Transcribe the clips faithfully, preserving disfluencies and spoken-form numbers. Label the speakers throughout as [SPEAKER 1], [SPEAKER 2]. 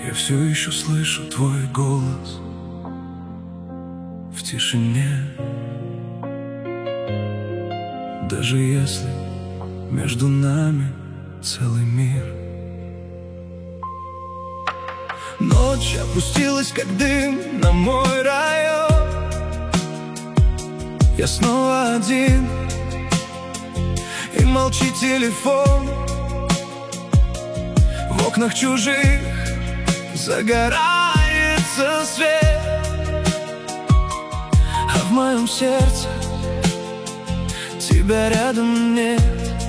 [SPEAKER 1] Я все еще слышу твой голос в тишине. Даже если между нами целый мир. Ночь опустилась, как дым, на мой район. Я снова один, и молчит телефон. В окнах чужих загорается свет, а в моем сердце тебя рядом нет.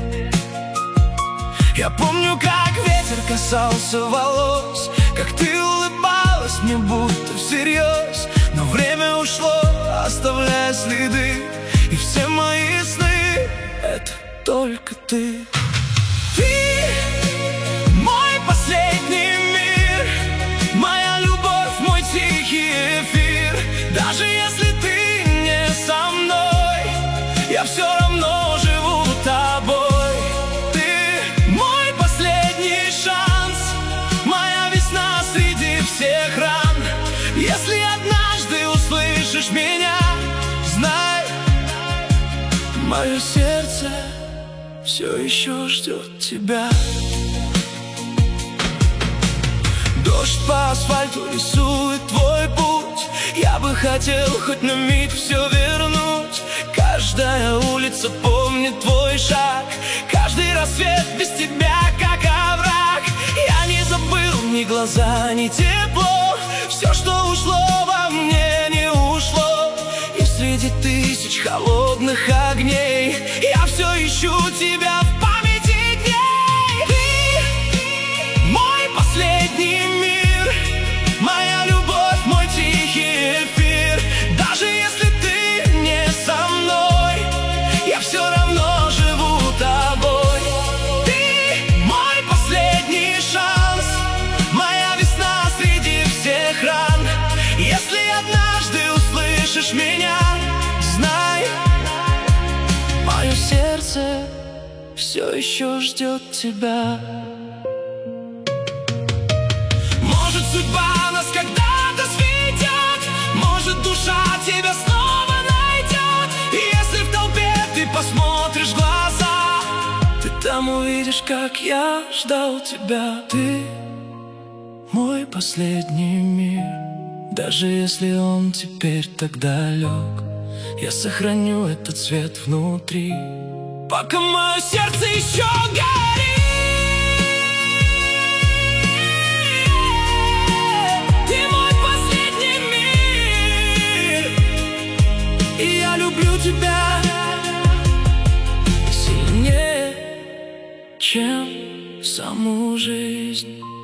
[SPEAKER 1] Я помню, как ветер касался волос, как ты улыбалась мне будто всерьез. Но время ушло, оставляя следы, и все мои сны — это только ты. Ты мой последний мир, моя любовь, мой тихий эфир. Даже если ты не со мной, я все равно живу тобой. Ты мой последний шанс, моя весна среди всех ран. Если однажды услышишь меня, знай, мое сердце все еще ждет тебя. Дождь по асфальту рисует твой путь. Я бы хотел хоть на миг все вернуть. Каждая улица помнит твой шаг, каждый рассвет без тебя как овраг. Я не забыл ни глаза, ни тепло. Все, что ушло во мне, не ушло. И среди тысяч холодных огней я все ищу тебя в памяти дней. Ты мой последний мир, моя любовь, мой тихий эфир. Даже если ты не со мной, я все равно живу тобой. Ты мой последний шанс, моя весна среди всех ран. Если однажды услышишь меня, знай, мое сердце все еще ждет тебя. Может, судьба нас когда-то сведет, может, душа тебя снова найдет. И если в толпе ты посмотришь в глаза, ты там увидишь, как я ждал тебя. Ты мой последний мир, даже если он теперь так далек, я сохраню этот свет внутри, пока мое сердце еще горит. Ты мой последний мир, и я люблю тебя сильнее, чем саму жизнь.